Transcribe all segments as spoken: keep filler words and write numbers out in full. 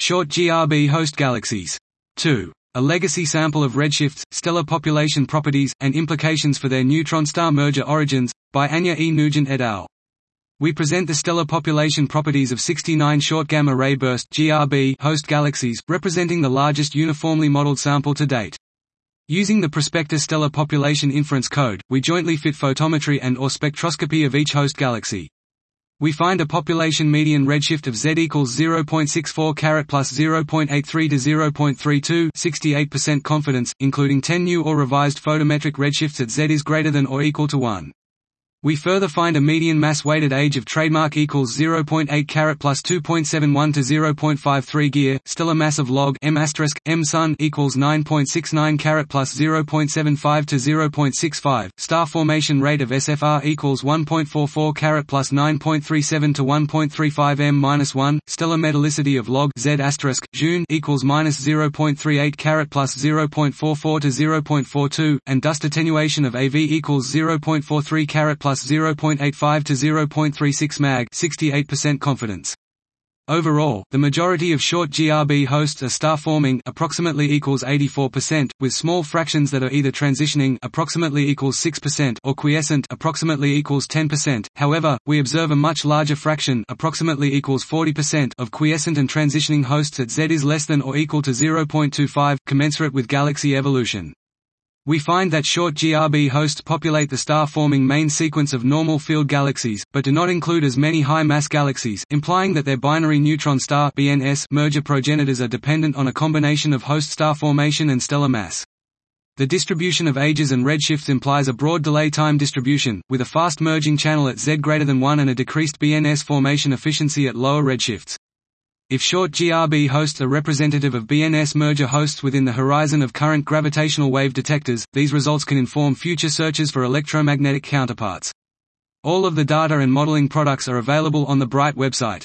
Short G R B host galaxies. two. A legacy sample of redshifts, stellar population properties, and implications for their neutron star merger origins, by Anya E. Nugent et al. We present the stellar population properties of sixty-nine short gamma-ray burst (G R B) host galaxies, representing the largest uniformly modeled sample to date. Using the Prospector Stellar Population Inference Code, we jointly fit photometry and or spectroscopy of each host galaxy. We find a population median redshift of Z equals zero point six four carat plus zero point eight three to zero point three two, sixty-eight percent confidence, including ten new or revised photometric redshifts at Z is greater than or equal to one. We further find a median mass-weighted age of trademark equals zero point eight carat plus two point seven one to zero point five three gear, stellar mass of log M asterisk M sun equals nine point six nine carat plus zero point seven five to zero point six five, star formation rate of S F R equals one point four four carat plus nine point three seven to one point three five M minus one, stellar metallicity of log Z asterisk June equals minus zero point three eight carat plus zero point four four to zero point four two, and dust attenuation of A V equals zero point four three carat plus zero point eight five to zero point three six mag, sixty-eight percent confidence. Overall, the majority of short G R B hosts are star-forming, approximately equals eighty-four percent, with small fractions that are either transitioning, approximately equals six percent, or quiescent, approximately equals ten percent. However, we observe a much larger fraction, approximately equals forty percent, of quiescent and transitioning hosts at Z is less than or equal to zero point two five, commensurate with galaxy evolution. We find that short G R B hosts populate the star-forming main sequence of normal field galaxies, but do not include as many high-mass galaxies, implying that their binary neutron star (B N S) merger progenitors are dependent on a combination of host star formation and stellar mass. The distribution of ages and redshifts implies a broad delay time distribution, with a fast merging channel at Z greater than one and a decreased B N S formation efficiency at lower redshifts. If short G R B hosts are representative of B N S merger hosts within the horizon of current gravitational wave detectors, these results can inform future searches for electromagnetic counterparts. All of the data and modeling products are available on the Bright website.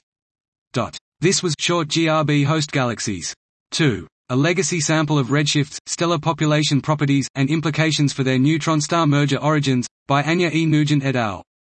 This was Short G R B host galaxies. two. A legacy sample of redshifts, stellar population properties, and implications for their neutron star merger origins, by Anya E. Nugent et al.